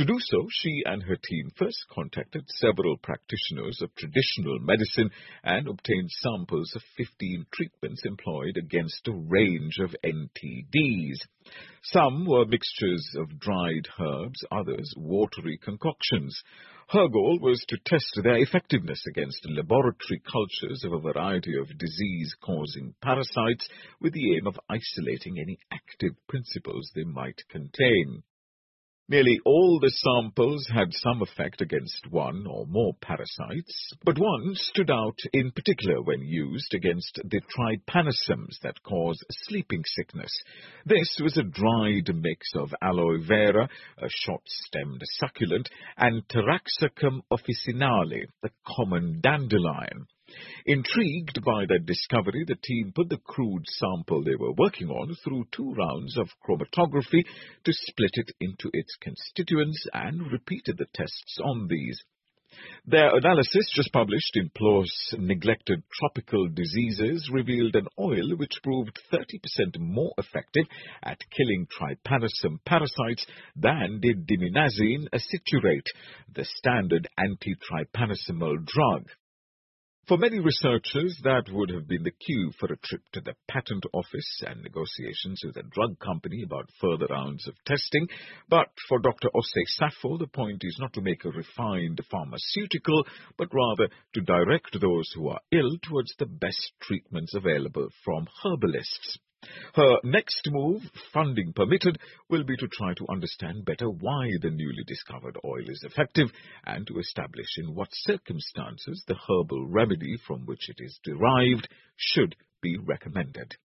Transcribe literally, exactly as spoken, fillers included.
To do so, she and her team first contacted several practitioners of traditional medicine and obtained samples of fifteen treatments employed against a range of N T Ds. Some were mixtures of dried herbs, others watery concoctions. Her goal was to test their effectiveness against laboratory cultures of a variety of disease-causing parasites with the aim of isolating any active principles they might contain. Nearly all the samples had some effect against one or more parasites, but one stood out in particular when used against the trypanosomes that cause sleeping sickness. This was a dried mix of aloe vera, a short-stemmed succulent, and Taraxacum officinale, the common dandelion. Intrigued by their discovery, the team put the crude sample they were working on through two rounds of chromatography to split it into its constituents and repeated the tests on these. Their analysis, just published in PLOS Neglected Tropical Diseases, revealed an oil which proved thirty percent more effective at killing trypanosome parasites than did diminazine aceturate, the standard anti-trypanosomal drug. For many researchers, that would have been the cue for a trip to the patent office and negotiations with a drug company about further rounds of testing. But for Doctor Osei Safo, the point is not to make a refined pharmaceutical, but rather to direct those who are ill towards the best treatments available from herbalists. Her next move, funding permitted, will be to try to understand better why the newly discovered oil is effective and to establish in what circumstances the herbal remedy from which it is derived should be recommended.